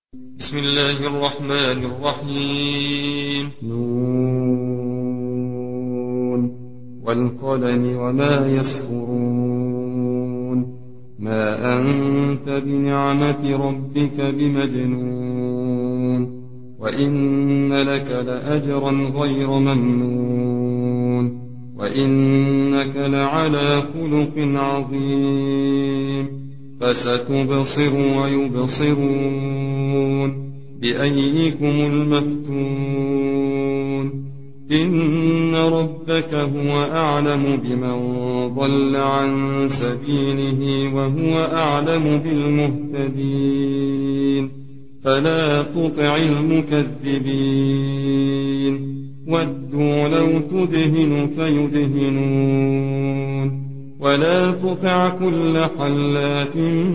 بسم الله الرحمن الرحيم نون والقلم وما يسطرون ما أنت بنعمة ربك بمجنون وإن لك لأجرا غير ممنون وإنك لعلى خلق عظيم فستبصر ويبصرون بأيكم المفتون إن ربك هو أعلم بمن ضل عن سبيله وهو أعلم بالمهتدين فلا تطع المكذبين ودوا لو تدهن فيدهنون ولا تطع كل حلاف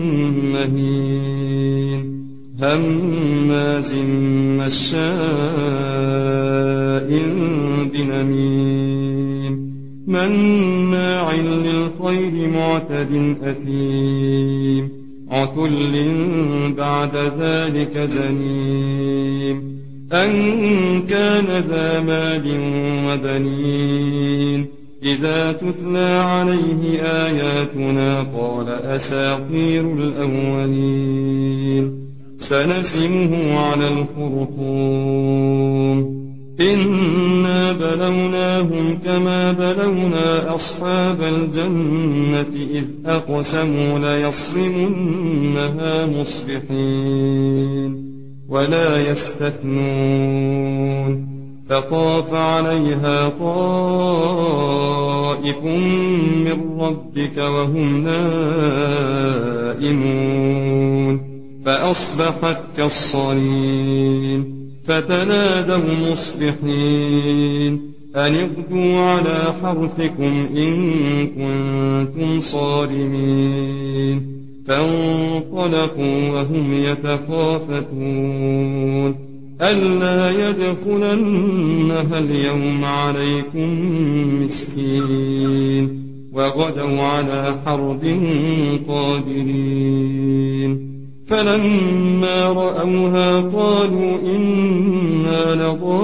مهين هماز مشاء بنميم مناع للخير معتد أثيم عتل بعد ذلك زنيم أن كان ذا مال وبنين إذا تتلى عليه آياتنا قال أساطير الأولين سنسمه على الخرطوم إنا بلوناهم كما بلونا أصحاب الجنة إذ أقسموا ليصرمنها مصبحين ولا يستثنون فطاف عليها طائف من ربك وهم نائمون فأصبحت كالصريم فتنادوا مصبحين أن اغدوا على حرثكم إن كنتم صارمين فانطلقوا وهم يتخافتون ألا يدخلنها اليوم عليكم مسكين وغدوا على حرد قادرين فلما رأوها قالوا إنا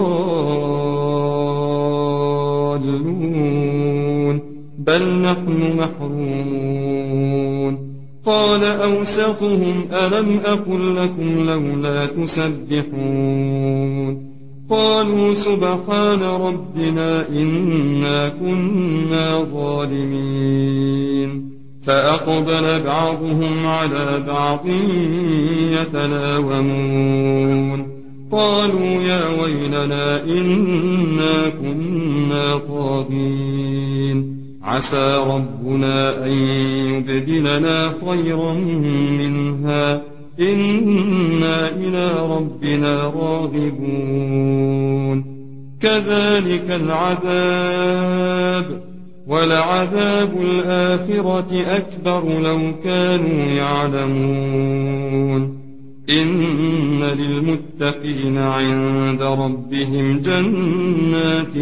لضالون بل نحن محرومون قال أوسطهم ألم أقل لكم لولا تسبحون قالوا سبحان ربنا إنا كنا ظالمين فأقبل بعضهم على بعض يتلاومون قالوا يا ويلنا إنا كنا طاغين عسى ربنا أن يبدلنا خيرا منها إنا إلى ربنا راغبون كذلك العذاب ولعذاب الآخرة أكبر لو كانوا يعلمون إن للمتقين عند ربهم جنات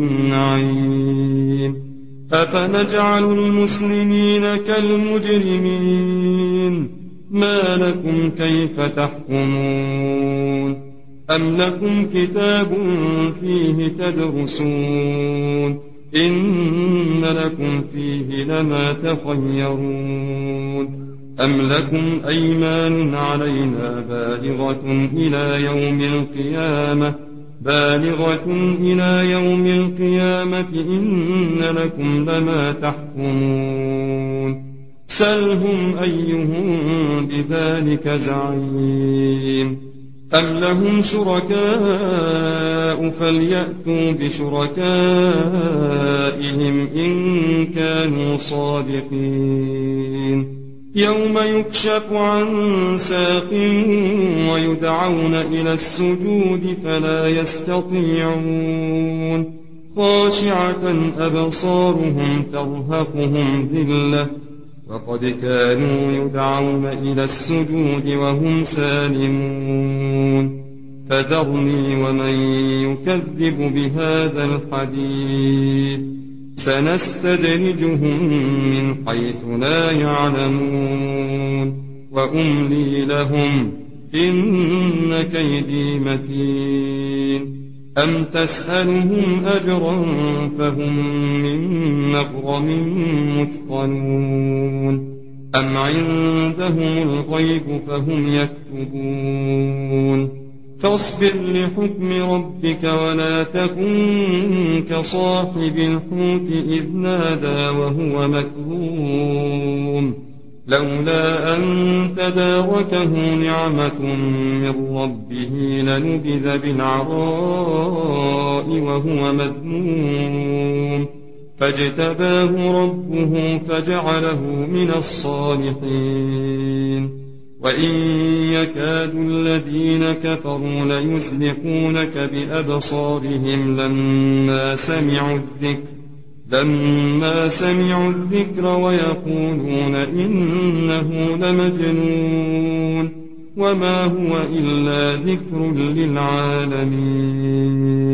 النعيم أفنجعل المسلمين كالمجرمين ما لكم كيف تحكمون أم لكم كتاب فيه تدرسون إن لكم فيه لما تخيرون أم لكم أيمان علينا بالغة إلى يوم القيامة إن لكم لما تحكمون سلهم أيهم بذلك زعيم أم لهم شركاء فليأتوا بشركائهم إن كانوا صادقين يوم يكشف عن ساق ويدعون إلى السجود فلا يستطيعون خاشعة أبصارهم ترهقهم ذلة وقد كانوا يدعون إلى السجود وهم سالمون فذرني ومن يكذب بهذا الحديث سنستدرجهم من حيث لا يعلمون وأملي لهم إن كيدي متين أم تسألهم أجرا فهم من مغرم مثقلون أم عندهم الغيب فهم يكتبون فاصبر لحكم ربك ولا تكن كصاحب الحوت إذ نادى وهو مكظوم لولا أن تداركه نعمة من ربه لنبذ بالعراء وهو مذموم فاجتباه ربه فجعله من الصالحين وإن يكاد الذين كفروا ليزلقونك بأبصارهم لما سمعوا الذكر ويقولون إنه لمجنون وما هو إلا ذكر للعالمين